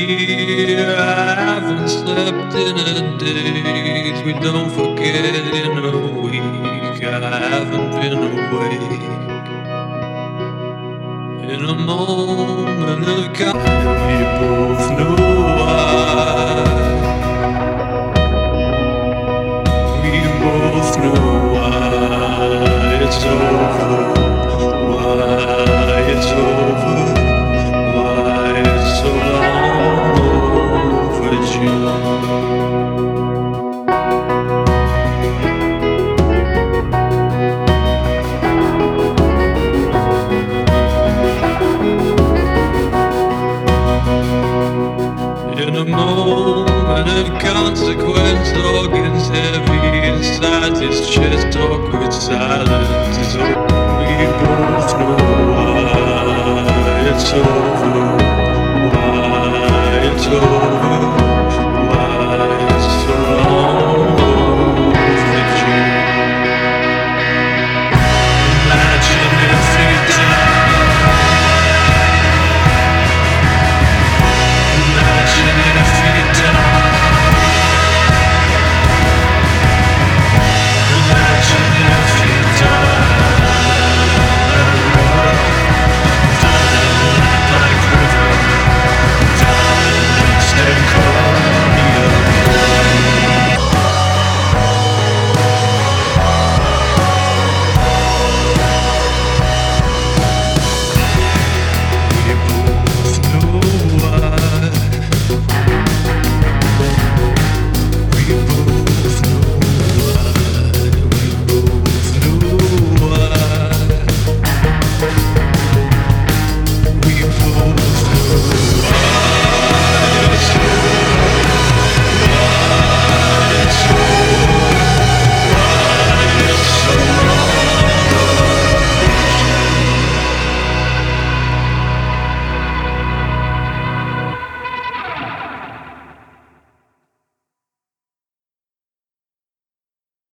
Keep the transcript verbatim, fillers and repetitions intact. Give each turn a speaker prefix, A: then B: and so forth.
A: year, I haven't slept in a days. We don't forget in a week. I haven't been awake. In a moment of calm, we both know why. We both know why it's over. Why it's over. Why it's so long overdue. In a moment of consequence, organs heavy inside his chest, awkward silence is over. We both know why it's over, why it's over.